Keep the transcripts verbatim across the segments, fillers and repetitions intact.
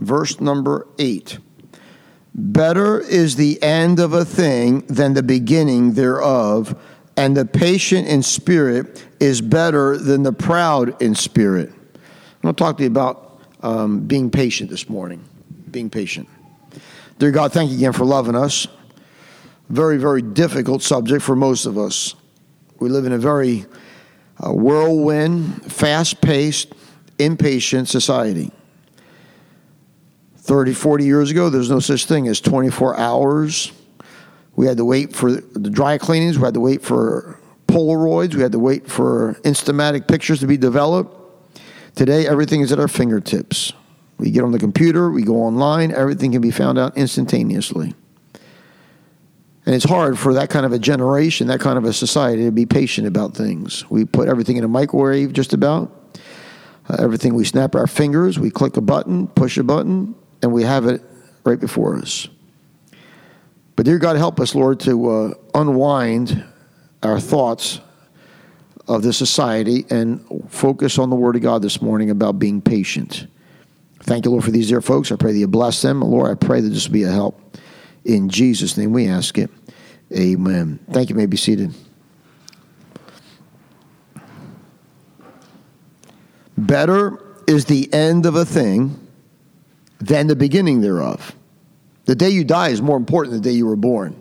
verse number eight. Better is the end of a thing than the beginning thereof, and the patient in spirit is better than the proud in spirit. I'm going to talk to you about um, being patient this morning. Being patient. Dear God, thank you again for loving us. Very, very difficult subject for most of us. We live in a very uh, whirlwind, fast-paced, impatient society. thirty, forty years ago, there's no such thing as twenty-four hours. We had to wait for the dry cleanings. We had to wait for Polaroids. We had to wait for Instamatic pictures to be developed. Today, everything is at our fingertips. We get on the computer, we go online, everything can be found out instantaneously. And it's hard for that kind of a generation, that kind of a society to be patient about things. We put everything in a microwave just about. Uh, everything, we snap our fingers, we click a button, push a button, and we have it right before us. But dear God, help us, Lord, to uh, unwind our thoughts of this society and focus on the Word of God this morning about being patient. Thank you, Lord, for these dear folks. I pray that you bless them. Lord, I pray that this will be a help. In Jesus' name we ask it. Amen. Thank you. You may be seated. Better is the end of a thing than the beginning thereof. The day you die is more important than the day you were born.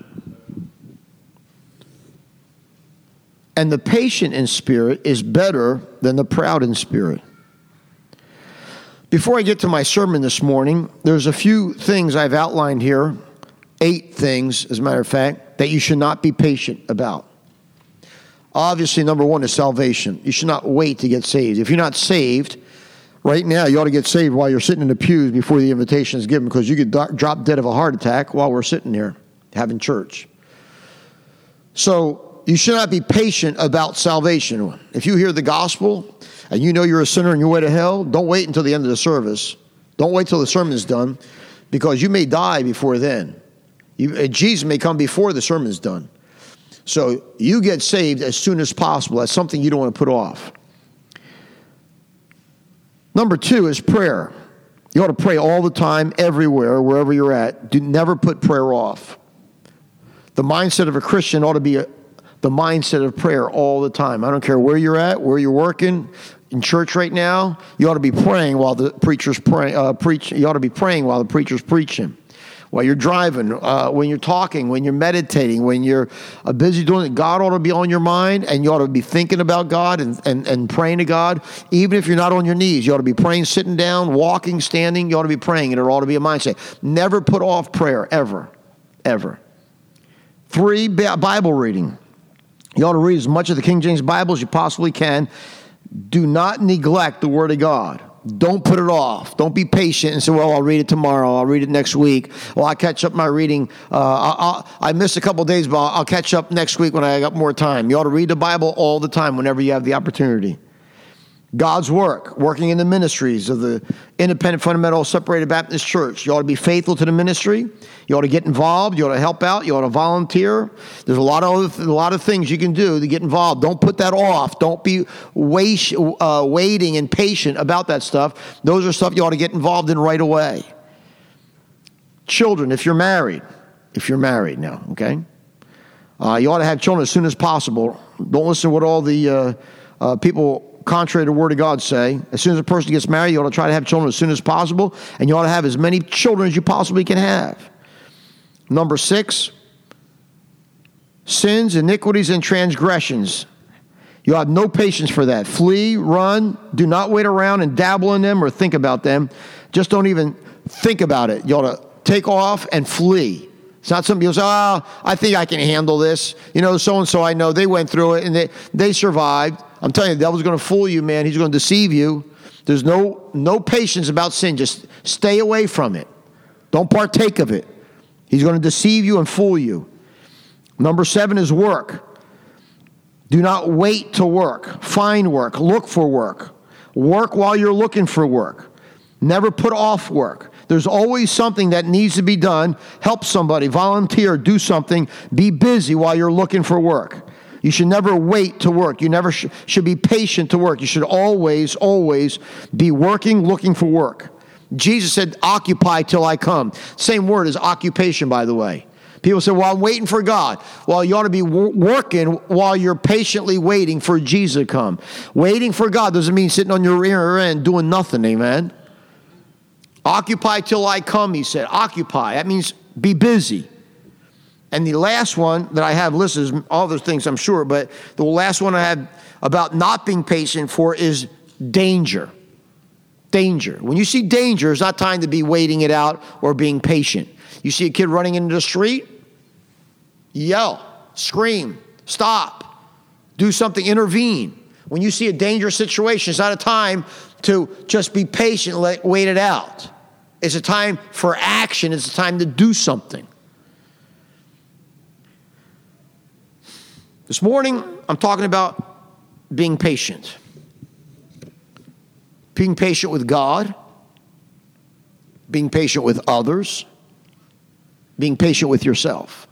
And the patient in spirit is better than the proud in spirit. Before I get to my sermon this morning, there's a few things I've outlined here, eight things, as a matter of fact, that you should not be patient about. Obviously, number one is salvation. You should not wait to get saved. If you're not saved, right now, you ought to get saved while you're sitting in the pews before the invitation is given, because you could do- drop dead of a heart attack while we're sitting here having church. So you should not be patient about salvation. If you hear the gospel and you know you're a sinner and your way to hell, don't wait until the end of the service. Don't wait till the sermon is done, because you may die before then. You, Jesus may come before the sermon is done. So you get saved as soon as possible. That's something you don't want to put off. Number two is prayer. You ought to pray all the time, everywhere, wherever you're at. Do never put prayer off. The mindset of a Christian ought to be a, the mindset of prayer all the time. I don't care where you're at, where you're working, in church right now. You ought to be praying while the preacher's pray, uh, preach. You ought to be praying while the preacher's preaching. While you're driving, uh, when you're talking, when you're meditating, when you're uh, busy doing it, God ought to be on your mind, and you ought to be thinking about God and, and, and praying to God. Even if you're not on your knees, you ought to be praying sitting down, walking, standing. You ought to be praying, and it ought to be a mindset. Never put off prayer, ever, ever. Three, Bible reading. You ought to read as much of the King James Bible as you possibly can. Do not neglect the Word of God. Don't put it off. Don't be patient and say, well, I'll read it tomorrow. I'll read it next week. Well, I'll catch up my reading. Uh, I'll, I'll, I missed a couple days, but I'll catch up next week when I got more time. You ought to read the Bible all the time whenever you have the opportunity. God's work, working in the ministries of the Independent Fundamental Separated Baptist Church. You ought to be faithful to the ministry. You ought to get involved. You ought to help out. You ought to volunteer. There's a lot of a lot of things you can do to get involved. Don't put that off. Don't be wait, uh, waiting and patient about that stuff. Those are stuff you ought to get involved in right away. Children, if you're married, if you're married now, okay, uh, you ought to have children as soon as possible. Don't listen to what all the uh, uh, people contrary to the Word of God say. As soon as a person gets married, you ought to try to have children as soon as possible, and you ought to have as many children as you possibly can have. Number six, sins, iniquities, and transgressions. You have no patience for that. Flee, run, do not wait around and dabble in them or think about them. Just don't even think about it. You ought to take off and flee. It's not something you'll say, oh, I think I can handle this. You know, so-and-so I know, they went through it and they, they survived. I'm telling you, the devil's going to fool you, man. He's going to deceive you. There's no no patience about sin. Just stay away from it. Don't partake of it. He's going to deceive you and fool you. Number seven is work. Do not wait to work. Find work. Look for work. Work while you're looking for work. Never put off work. There's always something that needs to be done. Help somebody. Volunteer. Do something. Be busy while you're looking for work. You should never wait to work. You never sh- should be patient to work. You should always, always be working, looking for work. Jesus said, occupy till I come. Same word as occupation, by the way. People say, well, I'm waiting for God. Well, you ought to be wor- working while you're patiently waiting for Jesus to come. Waiting for God doesn't mean sitting on your rear end doing nothing, amen? Occupy till I come, he said. Occupy. That means be busy. And the last one that I have listed is all those things, I'm sure, but the last one I have about not being patient for is danger. Danger. When you see danger, it's not time to be waiting it out or being patient. You see a kid running into the street, yell, scream, stop, do something, intervene. When you see a dangerous situation, it's not a time to just be patient, let wait it out. It's a time for action. It's a time to do something. This morning, I'm talking about being patient. Being patient with God, being patient with others, being patient with yourself.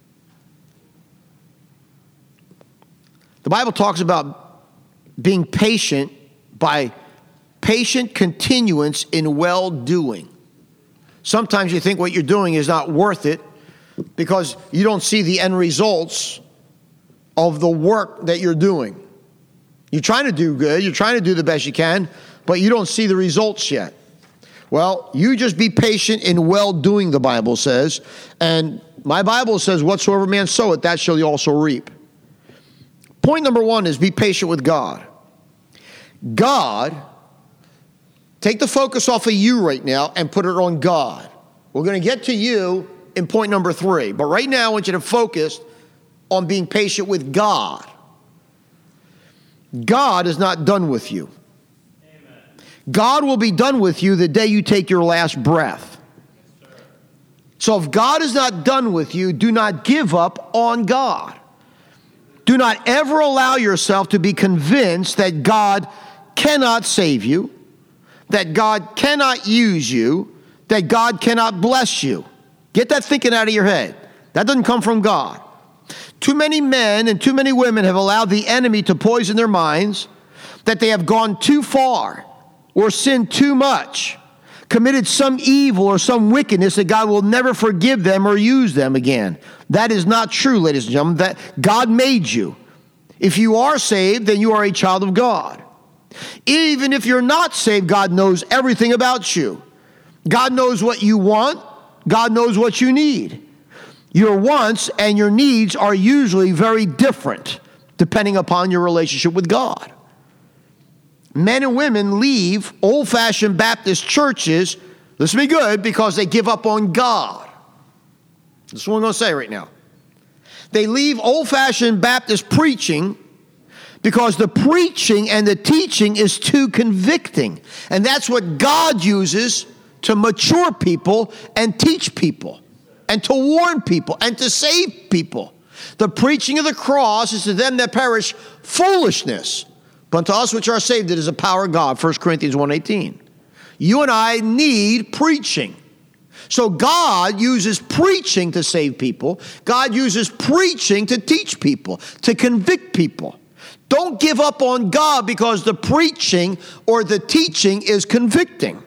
The Bible talks about being patient by patient continuance in well-doing. Sometimes you think what you're doing is not worth it because you don't see the end results of the work that you're doing. You're trying to do good, you're trying to do the best you can, but you don't see the results yet. Well, you just be patient in well-doing, the Bible says. And my Bible says, whatsoever man soweth, that shall he also reap. Point number one is be patient with God. God, take the focus off of you right now and put it on God. We're going to get to you in point number three. But right now, I want you to focus on being patient with God. God is not done with you. God will be done with you the day you take your last breath. So if God is not done with you, do not give up on God. Do not ever allow yourself to be convinced that God cannot save you, that God cannot use you, that God cannot bless you. Get that thinking out of your head. That doesn't come from God. Too many men and too many women have allowed the enemy to poison their minds, that they have gone too far or sinned too much, committed some evil or some wickedness that God will never forgive them or use them again. That is not true, ladies and gentlemen. That God made you. If you are saved, then you are a child of God. Even if you're not saved, God knows everything about you. God knows what you want. God knows what you need. Your wants and your needs are usually very different depending upon your relationship with God. Men and women leave old-fashioned Baptist churches, listen to me good, because they give up on God. This is what I'm going to say right now. They leave old-fashioned Baptist preaching because the preaching and the teaching is too convicting. And that's what God uses to mature people and teach people and to warn people and to save people. The preaching of the cross is to them that perish foolishness. But to us which are saved, it is the power of God, First Corinthians one eighteen. You and I need preaching. So God uses preaching to save people. God uses preaching to teach people, to convict people. Don't give up on God because the preaching or the teaching is convicting.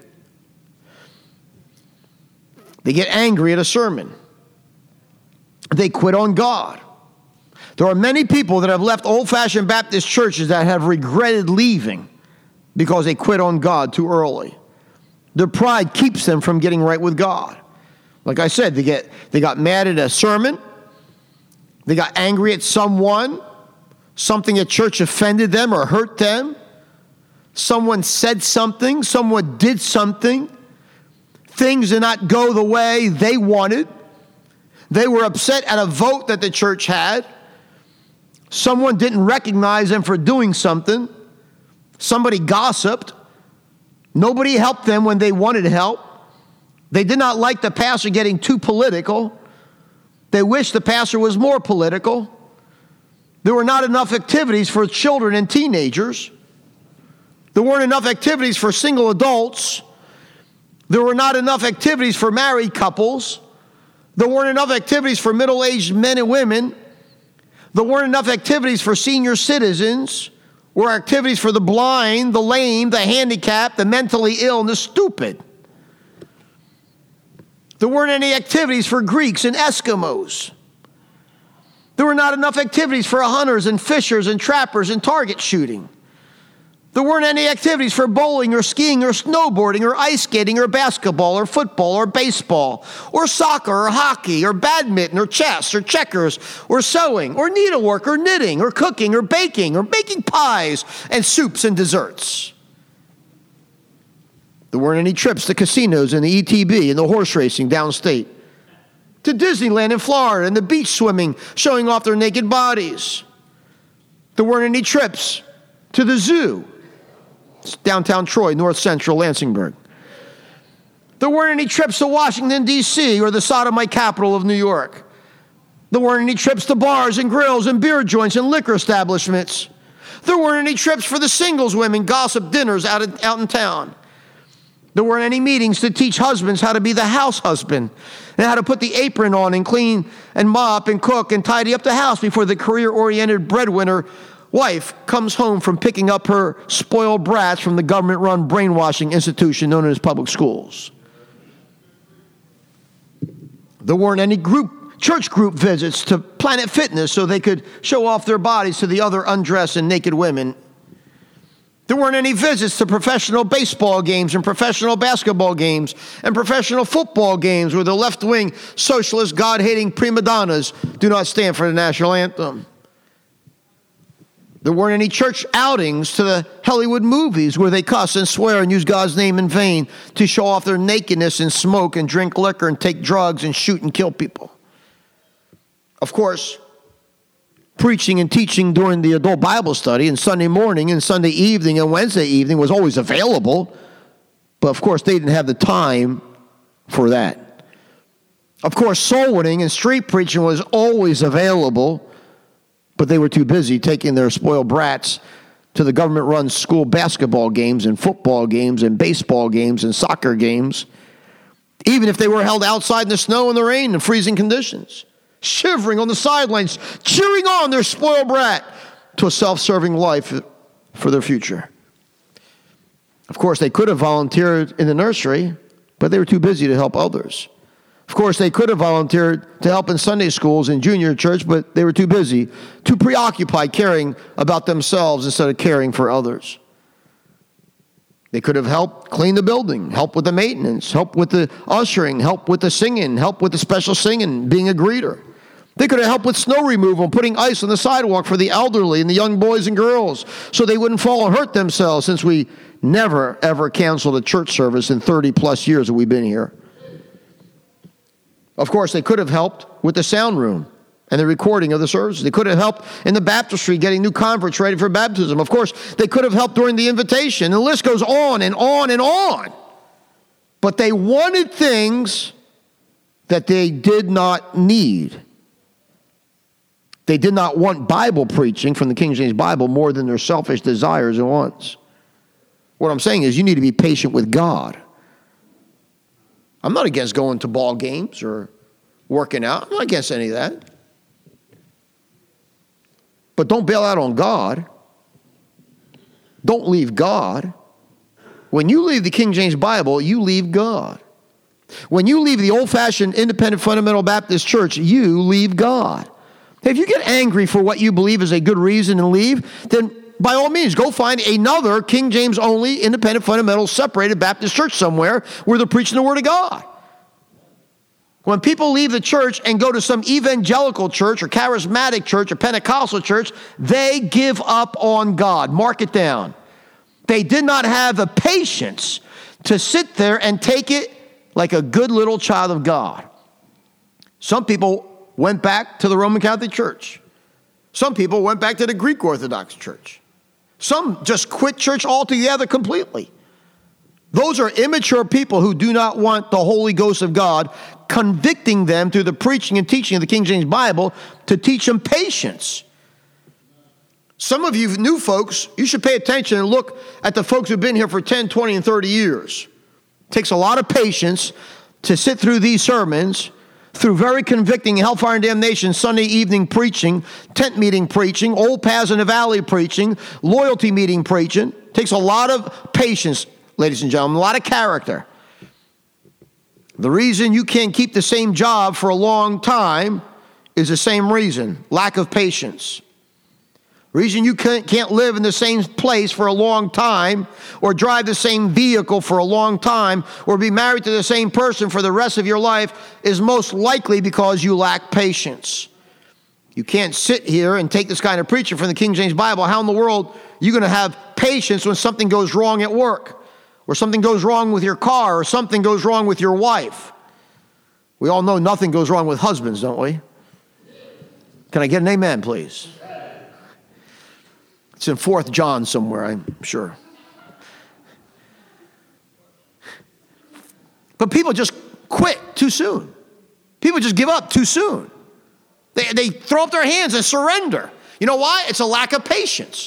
They get angry at a sermon. They quit on God. There are many people that have left old-fashioned Baptist churches that have regretted leaving because they quit on God too early. Their pride keeps them from getting right with God. Like I said, they get they got mad at a sermon. They got angry at someone. Something at church offended them or hurt them. Someone said something. Someone did something. Things did not go the way they wanted. They were upset at a vote that the church had. Someone didn't recognize them for doing something. Somebody gossiped. Nobody helped them when they wanted help. They did not like the pastor getting too political. They wished the pastor was more political. There were not enough activities for children and teenagers. There weren't enough activities for single adults. There were not enough activities for married couples. There weren't enough activities for middle-aged men and women. There weren't enough activities for senior citizens or activities for the blind, the lame, the handicapped, the mentally ill, and the stupid. There weren't any activities for Greeks and Eskimos. There were not enough activities for hunters and fishers and trappers and target shooting. There weren't any activities for bowling or skiing or snowboarding or ice skating or basketball or football or baseball or soccer or hockey or badminton or chess or checkers or sewing or needlework or knitting or cooking or baking or making pies and soups and desserts. There weren't any trips to casinos and the E T B and the horse racing downstate, to Disneyland in Florida and the beach swimming, showing off their naked bodies. There weren't any trips to the zoo, downtown Troy, north central Lansingburg. There weren't any trips to Washington, D C or the sodomite capital of New York. There weren't any trips to bars and grills and beer joints and liquor establishments. There weren't any trips for the singles women gossip dinners out in, out in town. There weren't any meetings to teach husbands how to be the house husband and how to put the apron on and clean and mop and cook and tidy up the house before the career-oriented breadwinner wife comes home from picking up her spoiled brats from the government-run brainwashing institution known as public schools. There weren't any group, church group visits to Planet Fitness so they could show off their bodies to the other undressed and naked women. There weren't any visits to professional baseball games and professional basketball games and professional football games where the left-wing socialist God-hating prima donnas do not stand for the national anthem. There weren't any church outings to the Hollywood movies where they cuss and swear and use God's name in vain to show off their nakedness and smoke and drink liquor and take drugs and shoot and kill people. Of course, preaching and teaching during the adult Bible study and Sunday morning and Sunday evening and Wednesday evening was always available, but of course they didn't have the time for that. Of course, soul winning and street preaching was always available, but they were too busy taking their spoiled brats to the government-run school basketball games and football games and baseball games and soccer games, even if they were held outside in the snow and the rain and freezing conditions, shivering on the sidelines, cheering on their spoiled brat to a self-serving life for their future. Of course, they could have volunteered in the nursery, but they were too busy to help others. Of course, they could have volunteered to help in Sunday schools and junior church, but they were too busy, too preoccupied caring about themselves instead of caring for others. They could have helped clean the building, help with the maintenance, help with the ushering, help with the singing, help with the special singing, being a greeter. They could have helped with snow removal and putting ice on the sidewalk for the elderly and the young boys and girls so they wouldn't fall and hurt themselves, since we never, ever canceled a church service in thirty plus years that we've been here. Of course, they could have helped with the sound room and the recording of the services. They could have helped in the baptistry getting new converts ready for baptism. Of course, they could have helped during the invitation. And the list goes on and on and on. But they wanted things that they did not need. They did not want Bible preaching from the King James Bible more than their selfish desires and wants. What I'm saying is you need to be patient with God. I'm not against going to ball games or working out. I'm not against any of that. But don't bail out on God. Don't leave God. When you leave the King James Bible, you leave God. When you leave the old-fashioned independent fundamental Baptist church, you leave God. If you get angry for what you believe is a good reason and leave, then by all means, go find another King James only, independent, fundamental, separated Baptist church somewhere where they're preaching the Word of God. When people leave the church and go to some evangelical church or charismatic church or Pentecostal church, they give up on God. Mark it down. They did not have the patience to sit there and take it like a good little child of God. Some people went back to the Roman Catholic Church. Some people went back to the Greek Orthodox Church. Some just quit church altogether completely. Those are immature people who do not want the Holy Ghost of God convicting them through the preaching and teaching of the King James Bible to teach them patience. Some of you new folks, you should pay attention and look at the folks who've been here for ten, twenty, and thirty years. It takes a lot of patience to sit through these sermons, through very convicting hellfire and damnation Sunday evening preaching, tent meeting preaching, old paths in the valley preaching, loyalty meeting preaching. It takes a lot of patience, ladies and gentlemen, a lot of character. The reason you can't keep the same job for a long time is the same reason, lack of patience. The reason you can't, can't live in the same place for a long time, or drive the same vehicle for a long time, or be married to the same person for the rest of your life is most likely because you lack patience. You can't sit here and take this kind of preaching from the King James Bible. How in the world are you going to have patience when something goes wrong at work, or something goes wrong with your car, or something goes wrong with your wife? We all know nothing goes wrong with husbands, don't we? Can I get an amen, please? It's in Fourth John somewhere, I'm sure. But people just quit too soon. People just give up too soon. They, they throw up their hands and surrender. You know why? It's a lack of patience.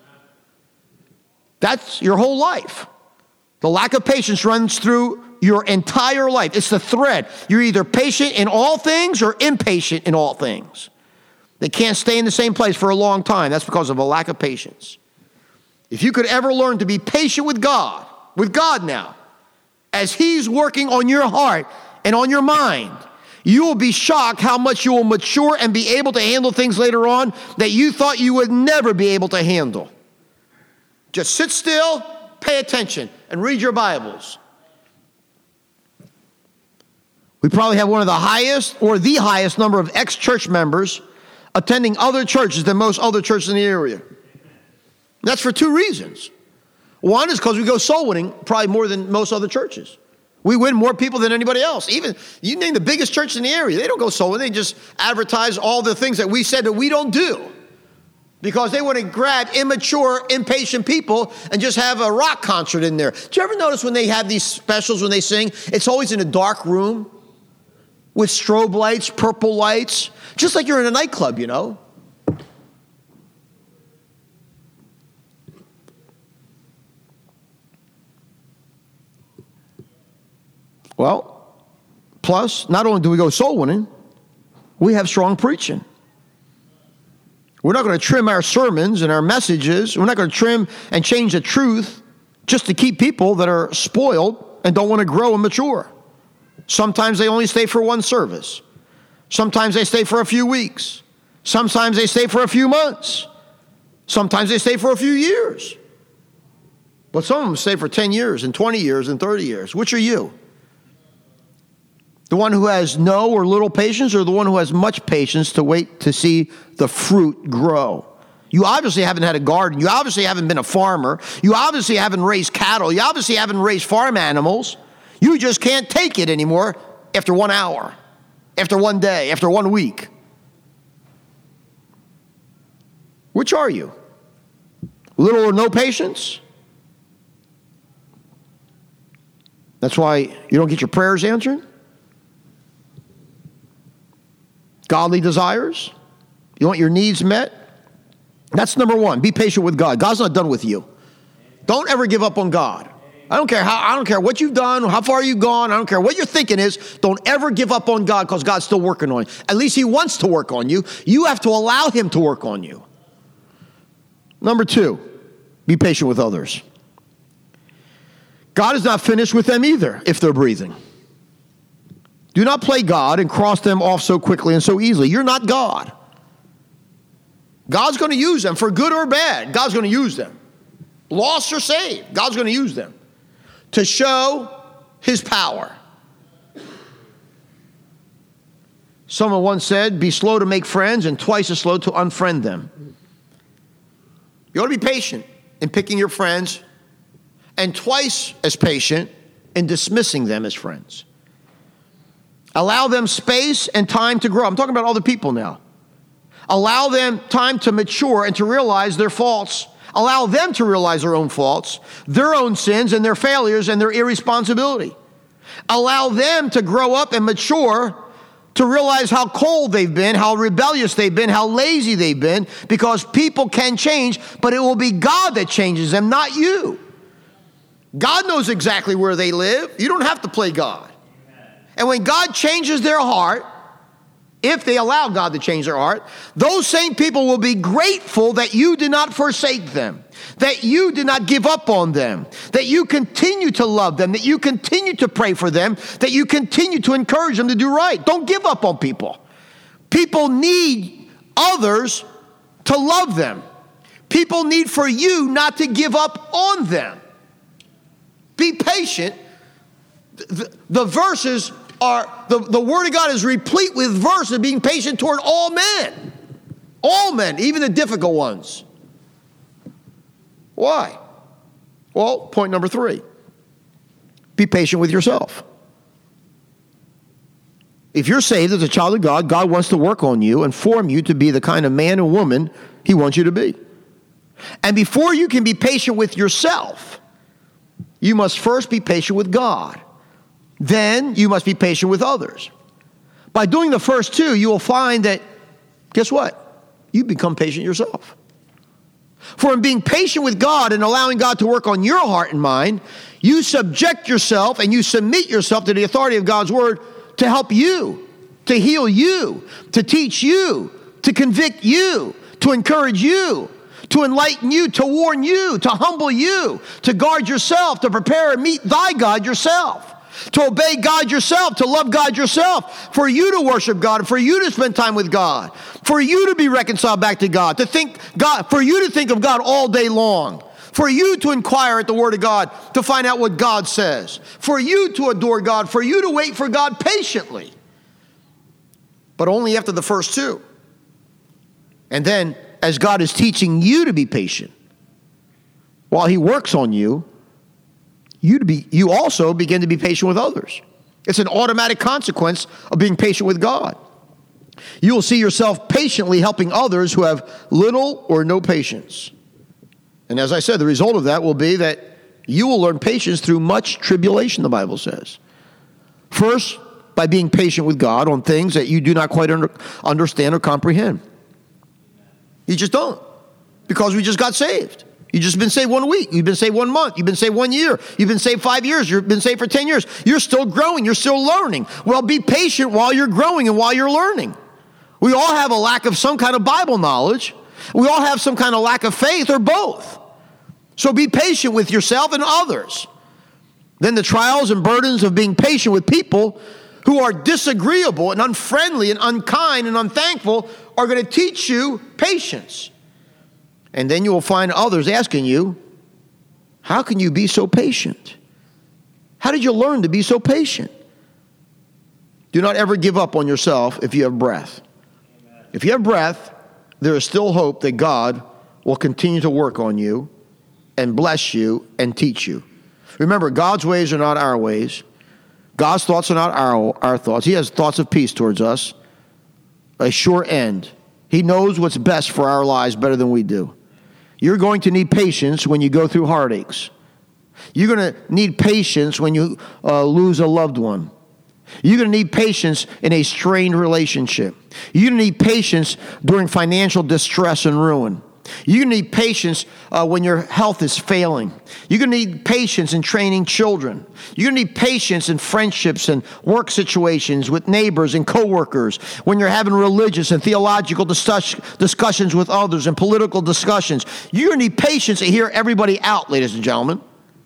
That's your whole life. The lack of patience runs through your entire life. It's the thread. You're either patient in all things or impatient in all things. They can't stay in the same place for a long time. That's because of a lack of patience. If you could ever learn to be patient with God, with God now, as He's working on your heart and on your mind, you will be shocked how much you will mature and be able to handle things later on that you thought you would never be able to handle. Just sit still, pay attention, and read your Bibles. We probably have one of the highest or the highest number of ex-church members attending other churches than most other churches in the area. That's for two reasons. One is because we go soul winning probably more than most other churches. We win more people than anybody else. Even, you name the biggest church in the area, they don't go soul winning. They just advertise all the things that we said that we don't do. Because they want to grab immature, impatient people and just have a rock concert in there. Do you ever notice when they have these specials, when they sing, it's always in a dark room with strobe lights, purple lights, just like you're in a nightclub, you know? Well, plus, not only do we go soul winning, we have strong preaching. We're not going to trim our sermons and our messages. We're not going to trim and change the truth just to keep people that are spoiled and don't want to grow and mature. Sometimes they only stay for one service. Sometimes they stay for a few weeks. Sometimes they stay for a few months. Sometimes they stay for a few years. But some of them stay for ten years and twenty years and thirty years. Which are you? The one who has no or little patience, or the one who has much patience to wait to see the fruit grow? You obviously haven't had a garden. You obviously haven't been a farmer. You obviously haven't raised cattle. You obviously haven't raised farm animals. You just can't take it anymore after one hour, after one day, after one week. Which are you? Little or no patience? That's why you don't get your prayers answered? Godly desires? You want your needs met? That's number one. Be patient with God. God's not done with you. Don't ever give up on God. I don't care how, I don't care what you've done, how far you've gone. I don't care what your thinking is. Don't ever give up on God, because God's still working on you. At least He wants to work on you. You have to allow Him to work on you. Number two, be patient with others. God is not finished with them either if they're breathing. Do not play God and cross them off so quickly and so easily. You're not God. God's going to use them for good or bad. God's going to use them. Lost or saved, God's going to use them to show His power. Someone once said, be slow to make friends and twice as slow to unfriend them. You ought to be patient in picking your friends and twice as patient in dismissing them as friends. Allow them space and time to grow. I'm talking about other people now. Allow them time to mature and to realize their faults. Allow them to realize their own faults, their own sins and their failures and their irresponsibility. Allow them to grow up and mature to realize how cold they've been, how rebellious they've been, how lazy they've been, because people can change, but it will be God that changes them, not you. God knows exactly where they live. You don't have to play God. And when God changes their heart, if they allow God to change their heart, those same people will be grateful that you did not forsake them. that you did not give up on them, that you continue to love them, that you continue to pray for them, that you continue to encourage them to do right. Don't give up on people. People need others to love them. People need for you not to give up on them. Be patient. The, the verses are, the, the Word of God is replete with verses being patient toward all men. All men, even the difficult ones. Why? Well, point number three. Be patient with yourself. If you're saved as a child of God, God wants to work on you and form you to be the kind of man and woman He wants you to be. And before you can be patient with yourself, you must first be patient with God. Then you must be patient with others. By doing the first two, you will find that, guess what? You become patient yourself. For in being patient with God and allowing God to work on your heart and mind, you subject yourself and you submit yourself to the authority of God's word to help you, to heal you, to teach you, to convict you, to encourage you, to enlighten you, to warn you, to humble you, to guard yourself, to prepare and meet thy God yourself. To obey God yourself, to love God yourself, for you to worship God, for you to spend time with God, for you to be reconciled back to God, to think God, for you to think of God all day long, for you to inquire at the Word of God to find out what God says, for you to adore God, for you to wait for God patiently, but only after the first two. And then, as God is teaching you to be patient, while He works on you, You, to be, you also begin to be patient with others. It's an automatic consequence of being patient with God. You will see yourself patiently helping others who have little or no patience. And as I said, the result of that will be that you will learn patience through much tribulation, the Bible says. First, by being patient with God on things that you do not quite under, understand or comprehend. You just don't, because we just got saved. You've just been saved one week. You've been saved one month. You've been saved one year. You've been saved five years. You've been saved for ten years. You're still growing. You're still learning. Well, be patient while you're growing and while you're learning. We all have a lack of some kind of Bible knowledge. We all have some kind of lack of faith, or both. So be patient with yourself and others. Then the trials and burdens of being patient with people who are disagreeable and unfriendly and unkind and unthankful are going to teach you patience. And then you will find others asking you, how can you be so patient? How did you learn to be so patient? Do not ever give up on yourself if you have breath. Amen. If you have breath, there is still hope that God will continue to work on you and bless you and teach you. Remember, God's ways are not our ways. God's thoughts are not our, our thoughts. He has thoughts of peace towards us, a sure end. He knows what's best for our lives better than we do. You're going to need patience when you go through heartaches. You're going to need patience when you uh, lose a loved one. You're going to need patience in a strained relationship. You're going to need patience during financial distress and ruin. You're going to need patience uh, when your health is failing. You're going to need patience in training children. You're going to need patience in friendships and work situations with neighbors and coworkers. When you're having religious and theological discuss- discussions with others and political discussions. You're going to need patience to hear everybody out, ladies and gentlemen.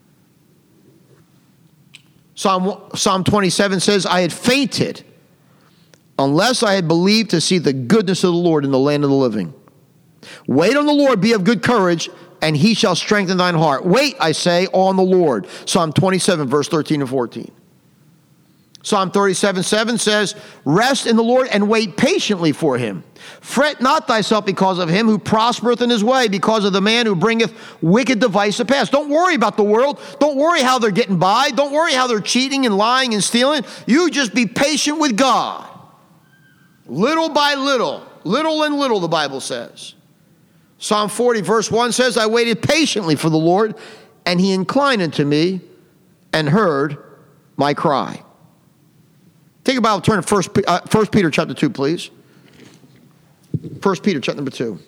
Psalm, Psalm twenty-seven says, I had fainted unless I had believed to see the goodness of the Lord in the land of the living. Wait on the Lord, be of good courage, and He shall strengthen thine heart. Wait, I say, on the Lord. Psalm twenty-seven, verse thirteen and fourteen. Psalm thirty-seven, seven says, rest in the Lord and wait patiently for Him. Fret not thyself because of him who prospereth in his way, because of the man who bringeth wicked device to pass. Don't worry about the world. Don't worry how they're getting by. Don't worry how they're cheating and lying and stealing. You just be patient with God. Little by little, little and little, the Bible says. Psalm forty, verse one says, I waited patiently for the Lord, and He inclined unto me and heard my cry. Take a Bible, turn to First, uh, First Peter chapter two, please. First Peter chapter number two.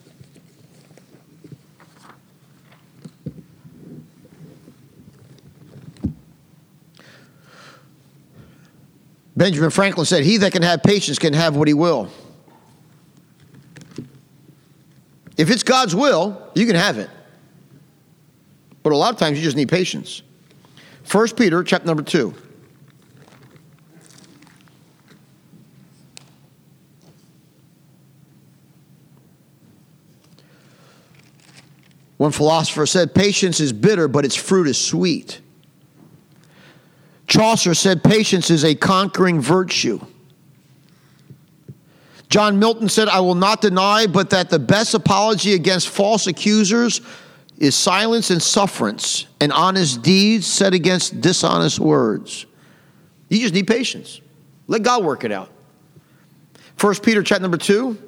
Benjamin Franklin said, he that can have patience can have what he will. If it's God's will, you can have it. But a lot of times you just need patience. First Peter chapter number two. One philosopher said, patience is bitter, but its fruit is sweet. Chaucer said, patience is a conquering virtue. John Milton said, I will not deny, but that the best apology against false accusers is silence and sufferance, and honest deeds set against dishonest words. You just need patience. Let God work it out. First Peter chapter number two.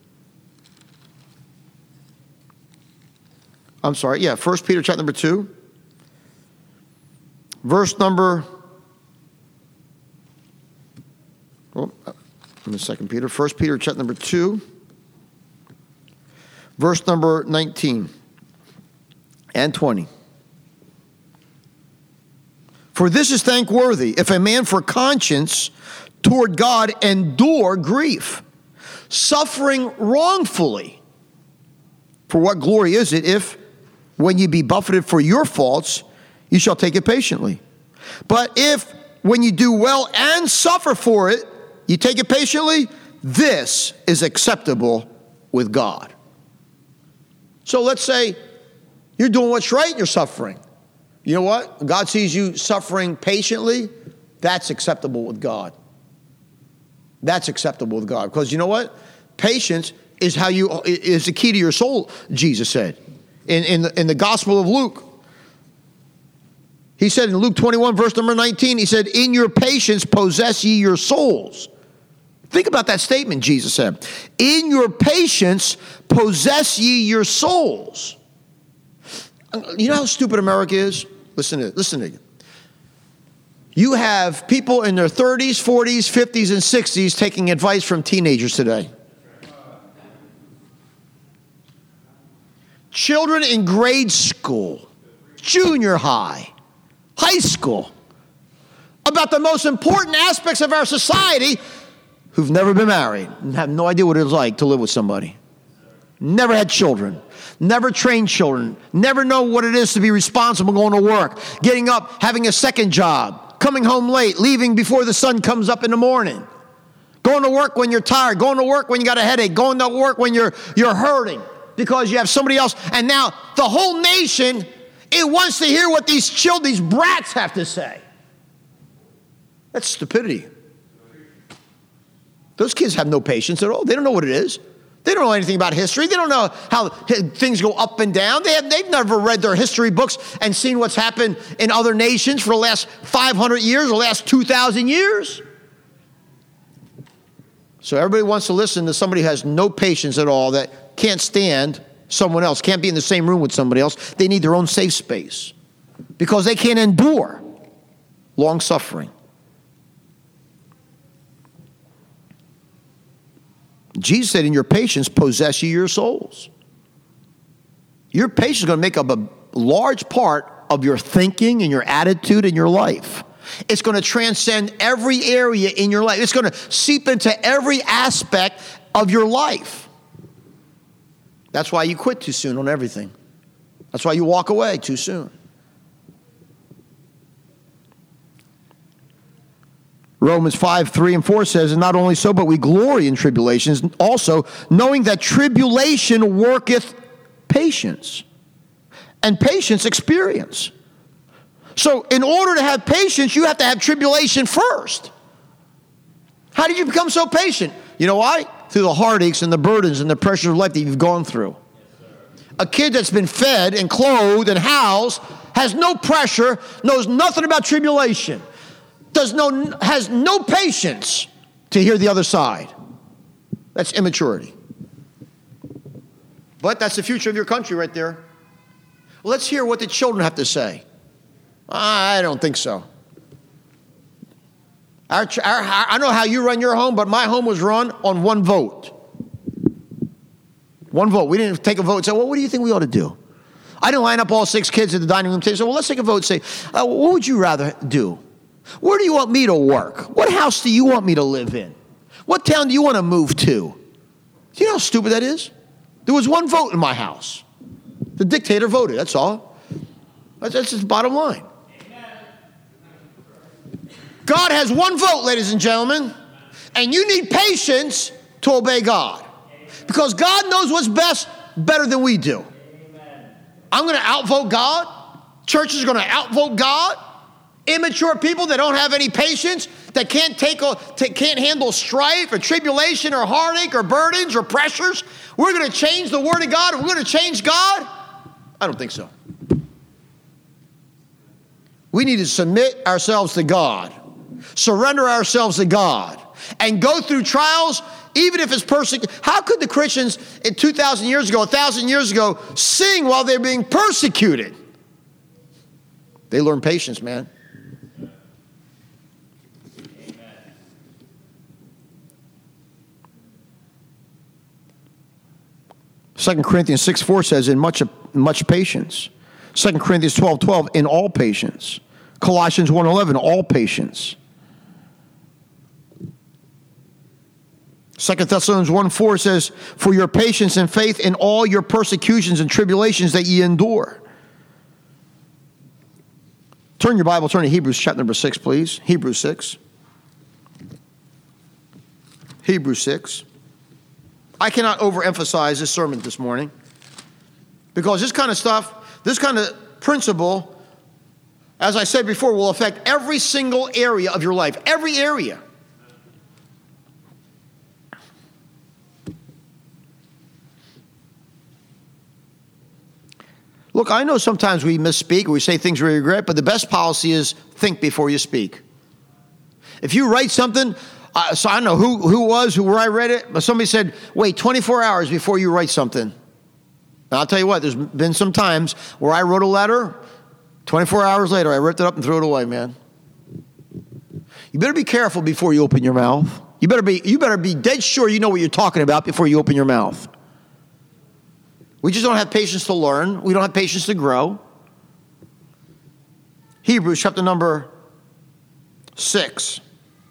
I'm sorry, yeah, First Peter chapter number two. Verse number, oh, I'm in Second Peter. First Peter chapter number two. Verse number nineteen and twenty. For this is thankworthy, if a man for conscience toward God endure grief, suffering wrongfully. For what glory is it if, when you be buffeted for your faults, you shall take it patiently? But if, when you do well and suffer for it, you take it patiently, this is acceptable with God. So let's say you're doing what's right and you're suffering. You know what? God sees you suffering patiently. That's acceptable with God. That's acceptable with God. Because you know what? Patience is how you is the key to your soul, Jesus said. In, in, the, in the Gospel of Luke. He said in Luke twenty-one, verse number nineteen, he said, in your patience possess ye your souls. Think about that statement, Jesus said. In your patience possess ye your souls. You know how stupid America is? Listen to it. Listen to it. You have people in their thirties, forties, fifties, and sixties taking advice from teenagers today. Children in grade school, junior high, high school, about the most important aspects of our society, who've never been married and have no idea what it's like to live with somebody. Never had children, never trained children, never know what it is to be responsible going to work, getting up, having a second job, coming home late, leaving before the sun comes up in the morning, going to work when you're tired, going to work when you got a headache, going to work when you're you're hurting because you have somebody else. And now the whole nation, it wants to hear what these children, these brats have to say. That's stupidity. Those kids have no patience at all. They don't know what it is. They don't know anything about history. They don't know how things go up and down. They have, they've never read their history books and seen what's happened in other nations for the last five hundred years, the last two thousand years. So everybody wants to listen to somebody who has no patience at all, that can't stand someone else, can't be in the same room with somebody else. They need their own safe space because they can't endure long suffering. Jesus said, in your patience, possess ye your souls. Your patience is going to make up a large part of your thinking and your attitude and your life. It's going to transcend every area in your life. It's going to seep into every aspect of your life. That's why you quit too soon on everything. That's why you walk away too soon. Romans five, three and four says, and not only so, but we glory in tribulations, also knowing that tribulation worketh patience, and patience experience. So in order to have patience, you have to have tribulation first. How did you become so patient? You know why? Through the heartaches and the burdens and the pressures of life that you've gone through. A kid that's been fed and clothed and housed has no pressure, knows nothing about tribulation. Does no, has no patience to hear the other side. That's immaturity. But that's the future of your country right there. Let's hear what the children have to say. I don't think so. Our, our, I know how you run your home, but my home was run on one vote. One vote. We didn't take a vote and say, well, what do you think we ought to do? I didn't line up all six kids at the dining room table and say, well, let's take a vote and say, uh, what would you rather do? Where do you want me to work? What house do you want me to live in? What town do you want to move to? Do you know how stupid that is? There was one vote in my house. The dictator voted, that's all. That's, that's just the bottom line. God has one vote, ladies and gentlemen, and you need patience to obey God. Because God knows what's best better than we do. I'm going to outvote God. Churches are going to outvote God. Immature people that don't have any patience, that can't take a, can't handle strife or tribulation or heartache or burdens or pressures. We're going to change the Word of God and we're going to change God? I don't think so. We need to submit ourselves to God, surrender ourselves to God, and go through trials, even if it's persecuted. How could the Christians in two thousand years ago, one thousand years ago, sing while they're being persecuted? They learned patience, man. Second Corinthians six four says, in much, much patience. Second Corinthians twelve twelve, in all patience. Colossians one eleven, all patience. Second Thessalonians one four says, for your patience and faith in all your persecutions and tribulations that ye endure. Turn your Bible, turn to Hebrews chapter number six, please. Hebrews six. Hebrews six. I cannot overemphasize this sermon this morning because this kind of stuff, this kind of principle, as I said before, will affect every single area of your life. Every area. Look, I know sometimes we misspeak or we say things we regret, but the best policy is think before you speak. If you write something, uh, so I don't know who, who it was, who, where I read it, but somebody said, wait twenty-four hours before you write something. And I'll tell you what, there's been some times where I wrote a letter, twenty-four hours later, I ripped it up and threw it away, man. You better be careful before you open your mouth. You better be, you better be dead sure you know what you're talking about before you open your mouth. We just don't have patience to learn. We don't have patience to grow. Hebrews chapter number six.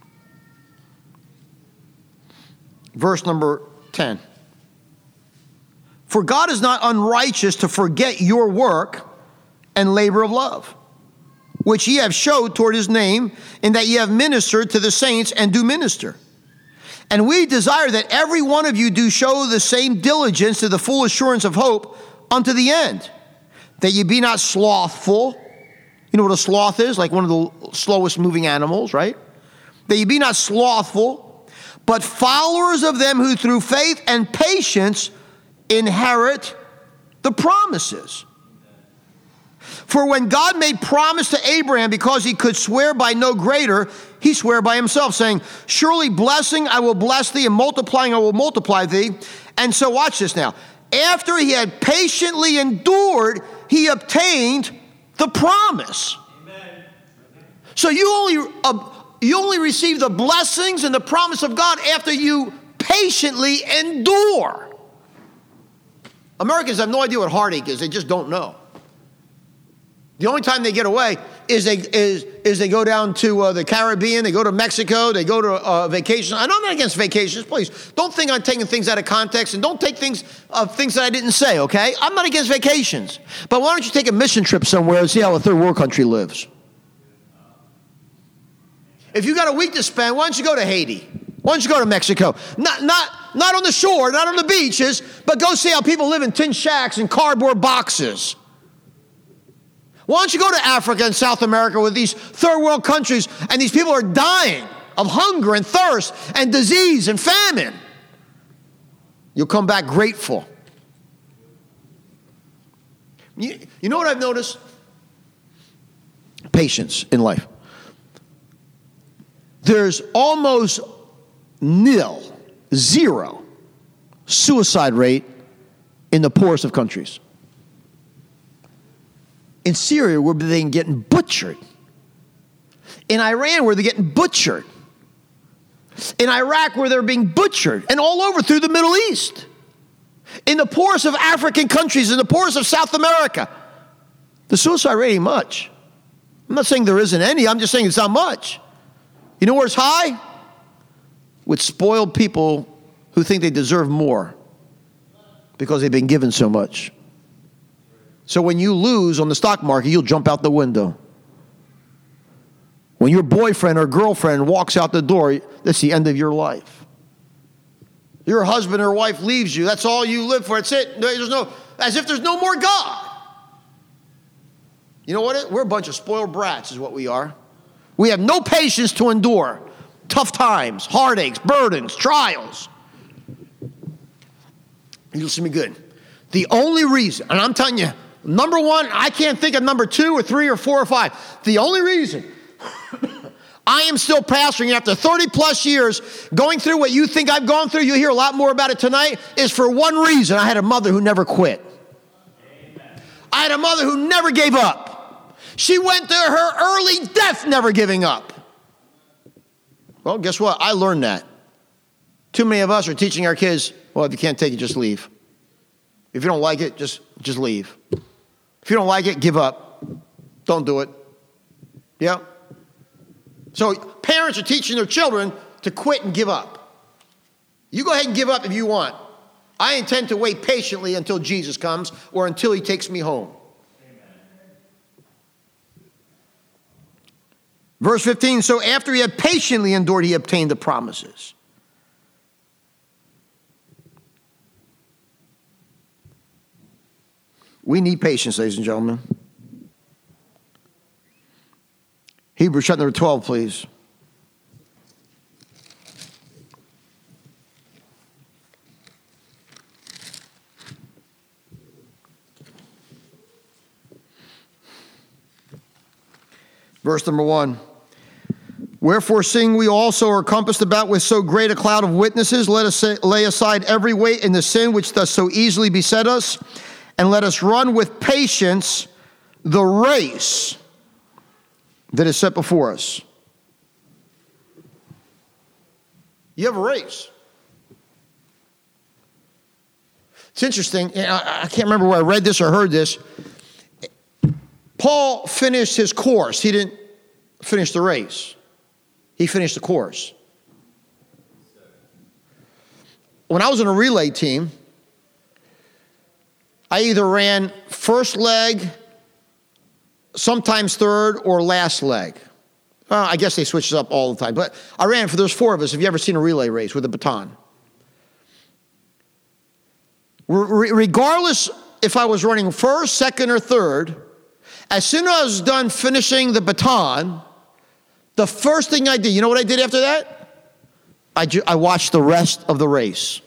Verse number ten. For God is not unrighteous to forget your work and labor of love, which ye have showed toward his name, in that ye have ministered to the saints and do minister. And we desire that every one of you do show the same diligence to the full assurance of hope unto the end, that ye be not slothful. You know what a sloth is? Like one of the slowest moving animals, right? That ye be not slothful, but followers of them who through faith and patience inherit the promises. For when God made promise to Abraham, because he could swear by no greater, he sware by himself, saying, surely blessing I will bless thee, and multiplying I will multiply thee. And so watch this now. After he had patiently endured, he obtained the promise. Amen. So you only, uh, you only receive the blessings and the promise of God after you patiently endure. Americans have no idea what heartache is. They just don't know. The only time they get away is they is is they go down to uh, the Caribbean, they go to Mexico, they go to uh, vacation. I'm not against vacations, please. Don't think I'm taking things out of context, and don't take things uh, things that I didn't say, okay? I'm not against vacations. But why don't you take a mission trip somewhere and see how a third world country lives? If you got a week to spend, why don't you go to Haiti? Why don't you go to Mexico? Not, not, not on the shore, not on the beaches, but go see how people live in tin shacks and cardboard boxes. Why don't you go to Africa and South America with these third world countries, and these people are dying of hunger and thirst and disease and famine? You'll come back grateful. You, you know what I've noticed? Patience in life. There's almost nil, zero suicide rate in the poorest of countries. In Syria, where they're getting butchered. In Iran, where they're getting butchered. In Iraq, where they're being butchered. And all over through the Middle East. In the poorest of African countries, in the poorest of South America. The suicide rate ain't much. I'm not saying there isn't any. I'm just saying it's not much. You know where it's high? With spoiled people who think they deserve more because they've been given so much. So when you lose on the stock market, you'll jump out the window. When your boyfriend or girlfriend walks out the door, that's the end of your life. Your husband or wife leaves you. That's all you live for. That's it. There's no, as if there's no more God. You know what? We're a bunch of spoiled brats is what we are. We have no patience to endure tough times, heartaches, burdens, trials. You listen to me good. The only reason, and I'm telling you, number one, I can't think of number two or three or four or five. The only reason I am still pastoring after thirty plus years, going through what you think I've gone through, you'll hear a lot more about it tonight, is for one reason. I had a mother who never quit. Amen. I had a mother who never gave up. She went to her early death never giving up. Well, guess what? I learned that. Too many of us are teaching our kids, well, if you can't take it, just leave. If you don't like it, just, just leave. If you don't like it, give up. Don't do it. Yeah? So parents are teaching their children to quit and give up. You go ahead and give up if you want. I intend to wait patiently until Jesus comes or until he takes me home. Verse fifteen, so after he had patiently endured, he obtained the promises. We need patience, ladies and gentlemen. Hebrews chapter number twelve, please. Verse number one. Wherefore, seeing we also are compassed about with so great a cloud of witnesses, let us say, lay aside every weight and the sin which does so easily beset us, and let us run with patience the race that is set before us. You have a race. It's interesting. I can't remember where I read this or heard this. Paul finished his course. He didn't finish the race. He finished the course. When I was in a relay team, I either ran first leg, sometimes third, or last leg. Well, I guess they switch it up all the time. But I ran for, there's four of us. Have you ever seen a relay race with a baton? Re- regardless if I was running first, second, or third, as soon as I was done finishing the baton, the first thing I did, you know what I did after that? I, ju- I watched the rest of the race.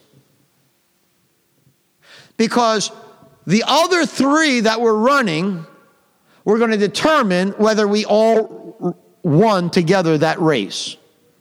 Because the other three that were running were going to determine whether we all won together that race.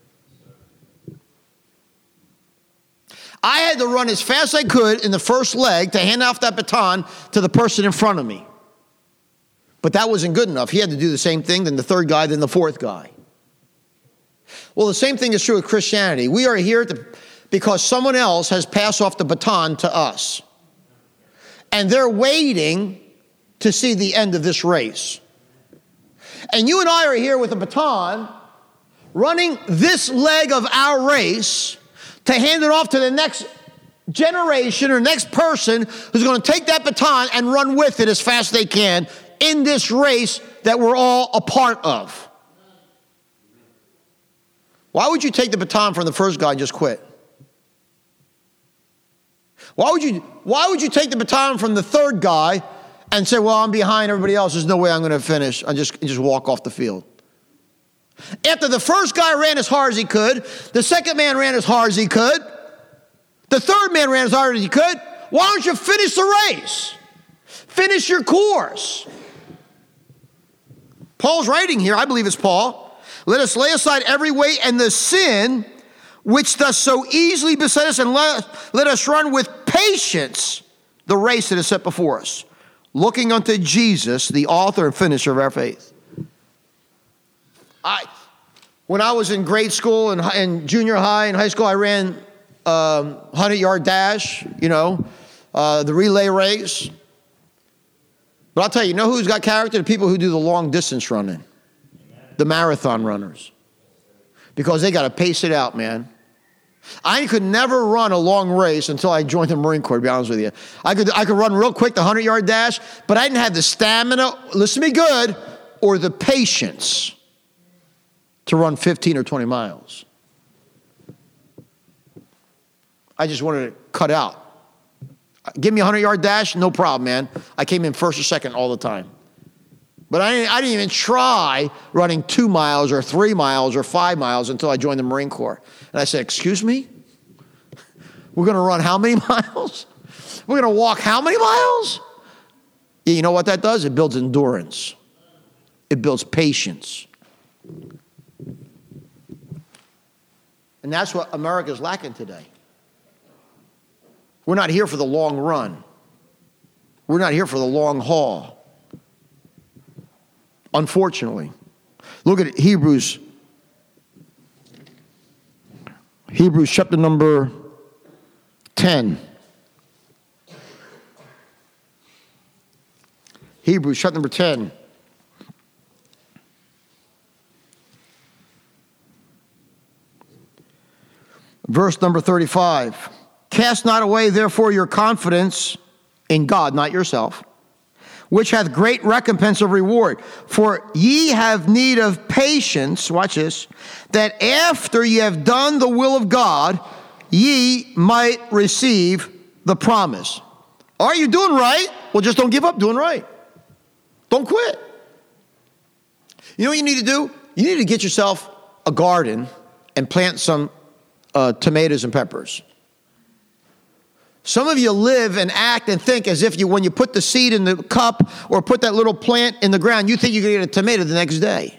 I had to run as fast as I could in the first leg to hand off that baton to the person in front of me. But that wasn't good enough. He had to do the same thing, then the third guy, then the fourth guy. Well, the same thing is true with Christianity. We are here to, because someone else has passed off the baton to us. And they're waiting to see the end of this race. And you and I are here with a baton, running this leg of our race to hand it off to the next generation or next person who's going to take that baton and run with it as fast as they can in this race that we're all a part of. Why would you take the baton from the first guy and just quit? Why would you, why would you take the baton from the third guy and say, well, I'm behind everybody else. There's no way I'm going to finish. I just, just walk off the field. After the first guy ran as hard as he could, the second man ran as hard as he could, the third man ran as hard as he could, why don't you finish the race? Finish your course. Paul's writing here, I believe it's Paul. Let us lay aside every weight and the sin which does so easily beset us, and let, let us run with patience the race that is set before us, looking unto Jesus, the author and finisher of our faith. I, when I was in grade school and, and junior high and high school, I ran um, hundred-yard dash, you know, uh, the relay race. But I'll tell you, you know who's got character? The people who do the long-distance running. The marathon runners. Because they got to pace it out, man. I could never run a long race until I joined the Marine Corps, to be honest with you. I could, I could run real quick, the hundred-yard dash, but I didn't have the stamina, listen to me good, or the patience to run fifteen or twenty miles. I just wanted to cut out. Give me a hundred-yard dash, no problem, man. I came in first or second all the time. But I didn't, I didn't even try running two miles or three miles or five miles until I joined the Marine Corps. And I said, excuse me? We're going to run how many miles? We're going to walk how many miles? Yeah, you know what that does? It builds endurance. It builds patience. And that's what America's lacking today. We're not here for the long run. We're not here for the long haul. Unfortunately. Look at Hebrews. Hebrews chapter number ten. Hebrews chapter number ten. Verse number thirty-five. Cast not away, therefore, your confidence in God, not yourself, which hath great recompense of reward. For ye have need of patience, watch this, that after ye have done the will of God, ye might receive the promise. Are you doing right? Well, just don't give up doing right. Don't quit. You know what you need to do? You need to get yourself a garden and plant some uh, tomatoes and peppers. Some of you live and act and think as if you, when you put the seed in the cup or put that little plant in the ground, you think you're going to get a tomato the next day.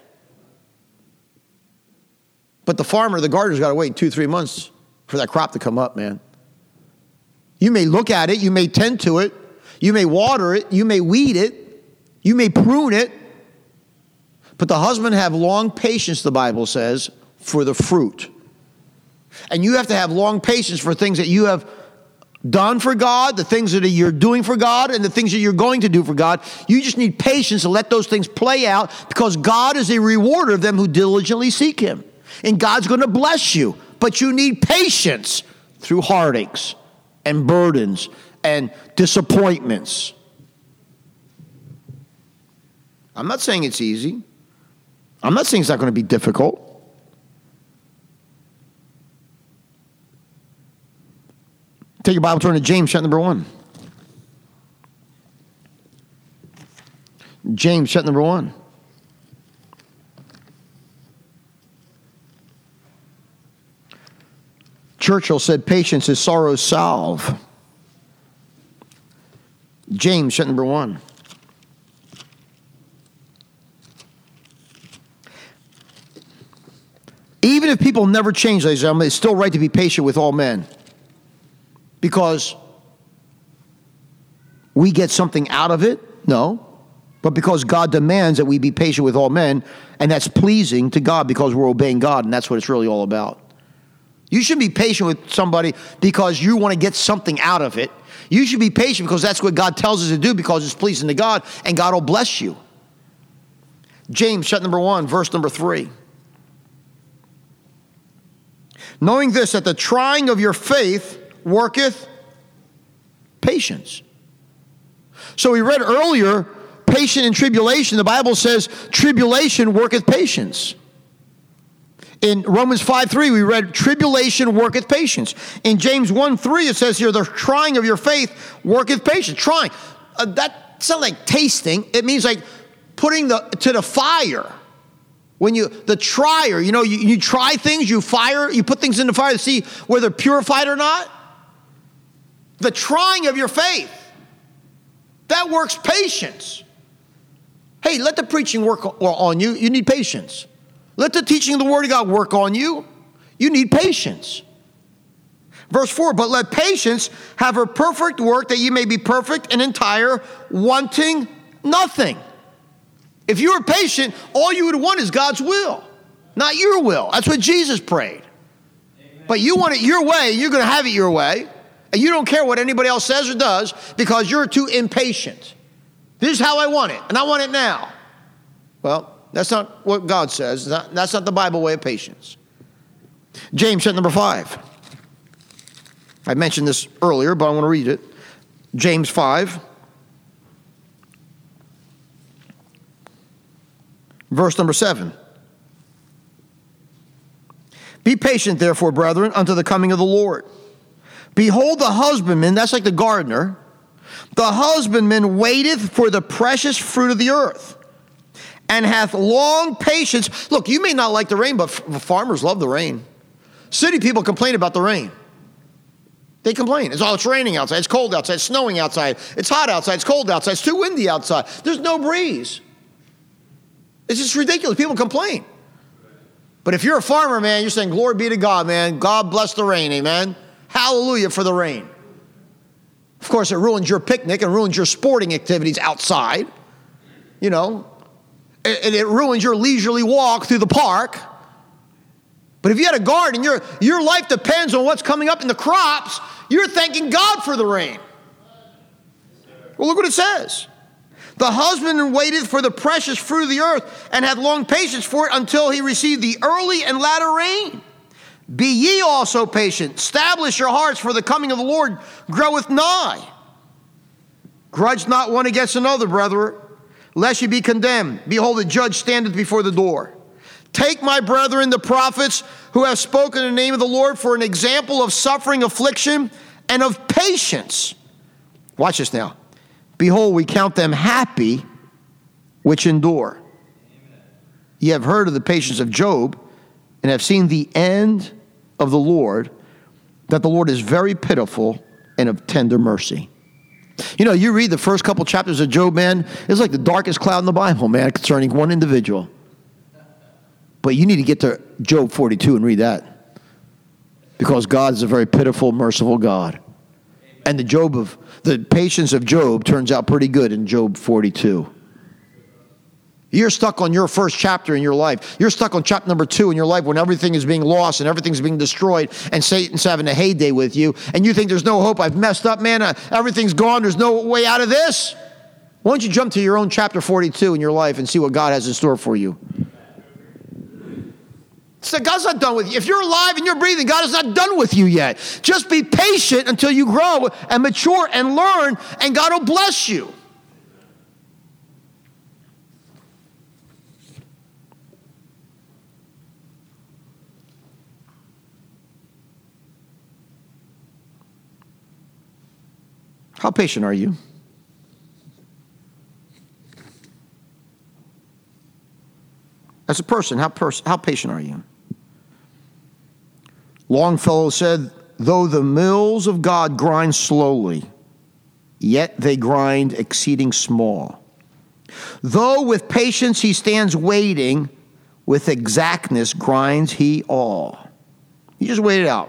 But the farmer, the gardener's got to wait two, three months for that crop to come up, man. You may look at it, you may tend to it, you may water it, you may weed it, you may prune it, but the husband have long patience, the Bible says, for the fruit. And you have to have long patience for things that you have done for God, the things that you're doing for God, and the things that you're going to do for God. You just need patience to let those things play out, because God is a rewarder of them who diligently seek him. And God's going to bless you. But you need patience through heartaches and burdens and disappointments. I'm not saying it's easy. I'm not saying it's not going to be difficult. Take your Bible, turn to James chapter number one. James chapter number one. Churchill said, patience is sorrow's salve. James chapter number one. Even if people never change, ladies and gentlemen, it's still right to be patient with all men. Because we get something out of it? No. But because God demands that we be patient with all men, and that's pleasing to God because we're obeying God, and that's what it's really all about. You should be patient with somebody because you want to get something out of it. You should be patient because that's what God tells us to do, because it's pleasing to God, and God will bless you. James chapter number one, verse number three. Knowing this, that the trying of your faith worketh patience. So we read earlier, patient in tribulation. The Bible says tribulation worketh patience. In Romans five three, we read tribulation worketh patience. In James one three, it says here, the trying of your faith worketh patience. Trying. Uh, that sounds like tasting. It means like putting the to the fire. When you, the trier, you know, you, you try things, you fire, you put things in the fire to see whether they're purified or not. The trying of your faith, that works patience. Hey, let the preaching work on you. You need patience. Let the teaching of the Word of God work on you. You need patience. Verse four, but let patience have her perfect work, that you may be perfect and entire, wanting nothing. If you were patient, all you would want is God's will, not your will. That's what Jesus prayed. Amen. But you want it your way, you're going to have it your way. And you don't care what anybody else says or does because you're too impatient. This is how I want it, and I want it now. Well, that's not what God says. That's not the Bible way of patience. James chapter number five. I mentioned this earlier, but I want to read it. James five, verse number seven. Be patient, therefore, brethren, unto the coming of the Lord. Behold, the husbandman, that's like the gardener, the husbandman waiteth for the precious fruit of the earth, and hath long patience. Look, you may not like the rain, but f- farmers love the rain. City people complain about the rain. They complain. It's, oh, it's raining outside. It's cold outside. It's snowing outside. It's hot outside. It's cold outside. It's too windy outside. There's no breeze. It's just ridiculous. People complain. But if you're a farmer, man, you're saying, glory be to God, man. God bless the rain, amen. Hallelujah for the rain. Of course, it ruins your picnic and ruins your sporting activities outside. You know, and it ruins your leisurely walk through the park. But if you had a garden, your, your life depends on what's coming up in the crops, you're thanking God for the rain. Well, look what it says. The husband waited for the precious fruit of the earth and had long patience for it until he received the early and latter rain. Be ye also patient. Establish your hearts, for the coming of the Lord groweth nigh. Grudge not one against another, brethren, lest ye be condemned. Behold, the judge standeth before the door. Take, my brethren, the prophets who have spoken in the name of the Lord for an example of suffering, affliction, and of patience. Watch this now. Behold, we count them happy which endure. Ye have heard of the patience of Job, and have seen the end of the Lord, that the Lord is very pitiful and of tender mercy. You know, you read the first couple chapters of Job, man, it's like the darkest cloud in the Bible, man, concerning one individual. But you need to get to Job forty-two and read that. Because God is a very pitiful, merciful God. And the Job of the patience of Job turns out pretty good in Job forty-two. You're stuck on your first chapter in your life. You're stuck on chapter number two in your life when everything is being lost and everything's being destroyed and Satan's having a heyday with you. And you think there's no hope. I've messed up, man. Uh, everything's gone. There's no way out of this. Why don't you jump to your own chapter forty-two in your life and see what God has in store for you? So God's not done with you. If you're alive and you're breathing, God is not done with you yet. Just be patient until you grow and mature and learn, and God will bless you. How patient are you? As a person, how, pers- how patient are you? Longfellow said, though the mills of God grind slowly, yet they grind exceeding small. Though with patience he stands waiting, with exactness grinds he all. You just wait it out.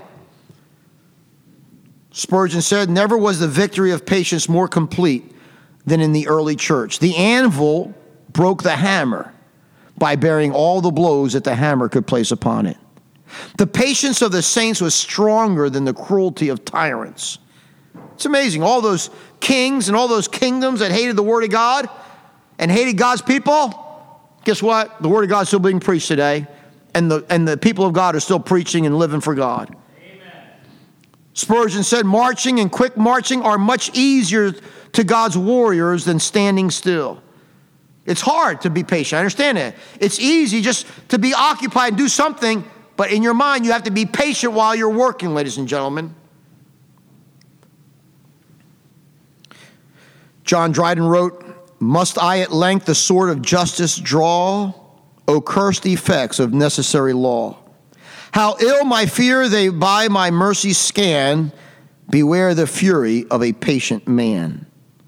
Spurgeon said, never was the victory of patience more complete than in the early church. The anvil broke the hammer by bearing all the blows that the hammer could place upon it. The patience of the saints was stronger than the cruelty of tyrants. It's amazing. All those kings and all those kingdoms that hated the word of God and hated God's people, guess what? The word of God is still being preached today, and the, and the people of God are still preaching and living for God. Amen. Spurgeon said, marching and quick marching are much easier to God's warriors than standing still. It's hard to be patient. I understand that. It's easy just to be occupied and do something, but in your mind, you have to be patient while you're working, ladies and gentlemen. John Dryden wrote, must I at length the sword of justice draw? O cursed effects of necessary law. How ill my fear they by my mercy scan. Beware the fury of a patient man.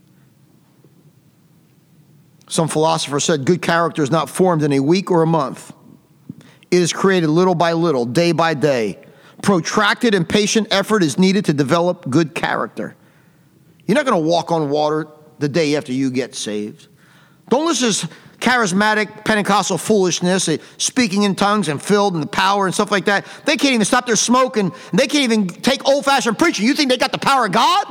Some philosopher said, good character is not formed in a week or a month. It is created little by little, day by day. Protracted and patient effort is needed to develop good character. You're not going to walk on water the day after you get saved. Don't listen to this charismatic Pentecostal foolishness, speaking in tongues and filled in the power and stuff like that. They can't even stop their smoking, and they can't even take old-fashioned preaching. You think they got the power of God?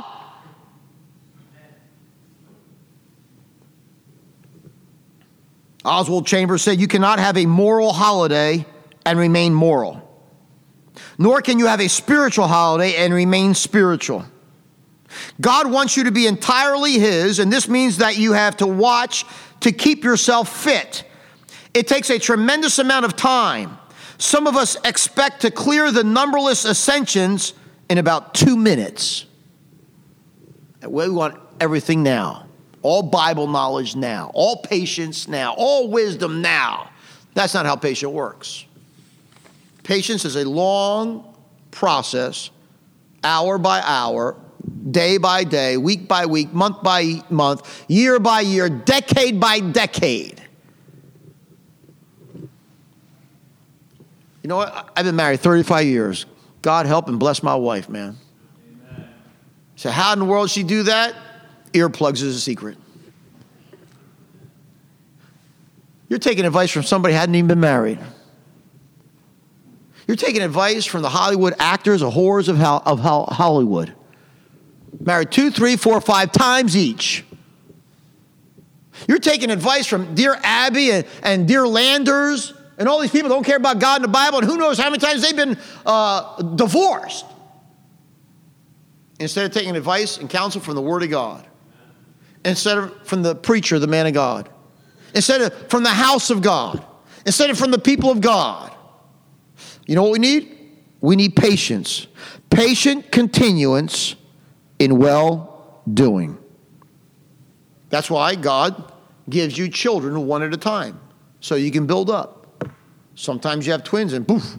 Oswald Chambers said, you cannot have a moral holiday and remain moral. Nor can you have a spiritual holiday and remain spiritual. God wants you to be entirely His, and this means that you have to watch to keep yourself fit. It takes a tremendous amount of time. Some of us expect to clear the numberless ascensions in about two minutes. We want everything now. All Bible knowledge now. All patience now. All wisdom now. That's not how patience works. Patience is a long process, hour by hour, day by day, week by week, month by month, year by year, decade by decade. You know what? I've been married thirty-five years. God help and bless my wife, man. Amen. So how in the world she do that? Earplugs is a secret. You're taking advice from somebody who hadn't even been married. You're taking advice from the Hollywood actors or whores of, ho- of ho- Hollywood. Married two, three, four, five times each. You're taking advice from dear Abby and, and dear Landers and all these people who don't care about God and the Bible, and who knows how many times they've been uh, divorced. Instead of taking advice and counsel from the Word of God. Instead of from the preacher, the man of God. Instead of from the house of God. Instead of from the people of God. You know what we need? We need patience. Patient continuance in well-doing. That's why God gives you children one at a time, so you can build up. Sometimes you have twins and poof.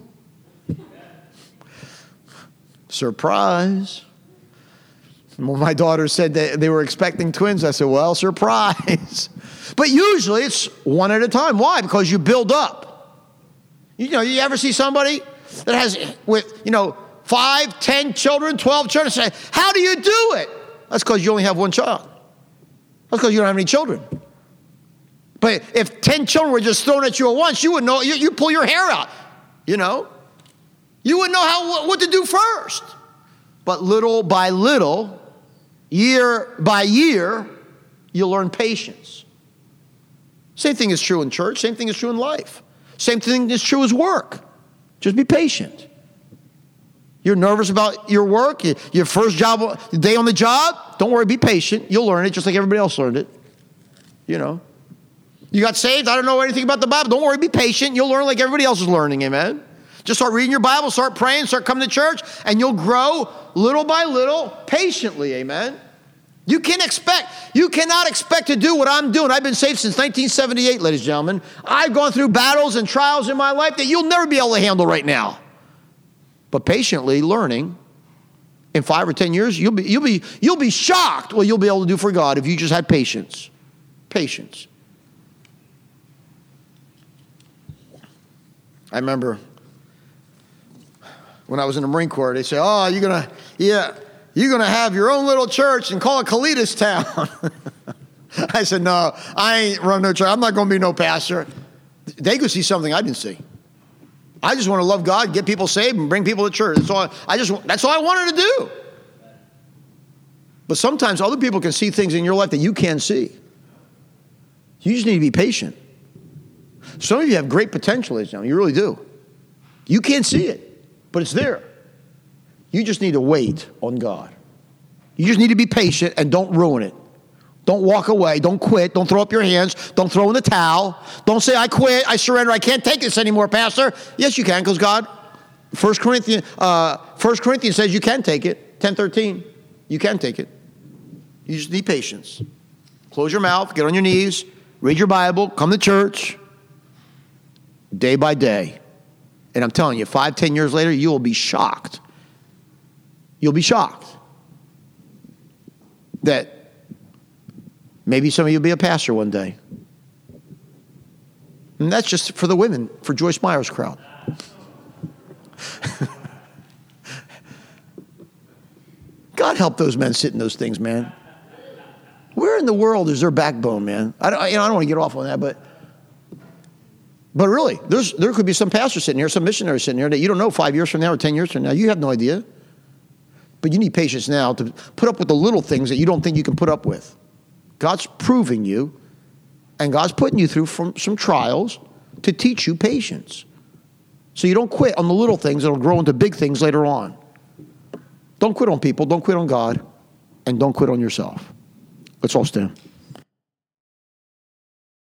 Surprise. When my daughter said that they were expecting twins, I said, well, surprise. But usually it's one at a time. Why? Because you build up. You know, you ever see somebody that has, with, you know, five, ten children, twelve children, say, how do you do it? That's because you only have one child. That's because you don't have any children. But if ten children were just thrown at you at once, you would know, you, you pull your hair out, you know. You wouldn't know how what to do first. But little by little, year by year, you learn patience. Same thing is true in church. Same thing is true in life. Same thing is true as work. Just be patient. You're nervous about your work, your first job, day on the job. Don't worry, be patient. You'll learn it just like everybody else learned it. You know. You got saved? I don't know anything about the Bible. Don't worry, be patient. You'll learn like everybody else is learning, amen? Just start reading your Bible, start praying, start coming to church, and you'll grow little by little, patiently, amen? You can expect, you cannot expect to do what I'm doing. I've been saved since nineteen seventy-eight, ladies and gentlemen. I've gone through battles and trials in my life that you'll never be able to handle right now. But patiently learning, in five or ten years, you'll be, you'll be, you'll be shocked what you'll be able to do for God if you just had patience. Patience. I remember when I was in the Marine Corps, they say, oh, you're going to, yeah, you're going to have your own little church and call it Calitas Town. I said, no, I ain't run no church. I'm not going to be no pastor. They could see something I didn't see. I just want to love God, get people saved, and bring people to church. That's all I, I just, that's all I wanted to do. But sometimes other people can see things in your life that you can't see. You just need to be patient. Some of you have great potential, ladies and gentlemen. You really do. You can't see it, but it's there. You just need to wait on God. You just need to be patient and don't ruin it. Don't walk away. Don't quit. Don't throw up your hands. Don't throw in the towel. Don't say, I quit. I surrender. I can't take this anymore, Pastor. Yes, you can, because God, First Corinthians, uh, First Corinthians says you can take it. ten thirteen. You can take it. You just need patience. Close your mouth. Get on your knees. Read your Bible. Come to church. Day by day. And I'm telling you, five, ten years later, you will be shocked. You'll be shocked that maybe some of you will be a pastor one day. And that's just for the women, for Joyce Meyer's crowd. God help those men sit in those things, man. Where in the world is their backbone, man? I don't, you know, I don't want to get off on that, but But really, there's, there could be some pastor sitting here, some missionary sitting here that you don't know five years from now or ten years from now. You have no idea. But you need patience now to put up with the little things that you don't think you can put up with. God's proving you, and God's putting you through from some trials to teach you patience. So you don't quit on the little things that'll grow into big things later on. Don't quit on people. Don't quit on God. And don't quit on yourself. Let's all stand.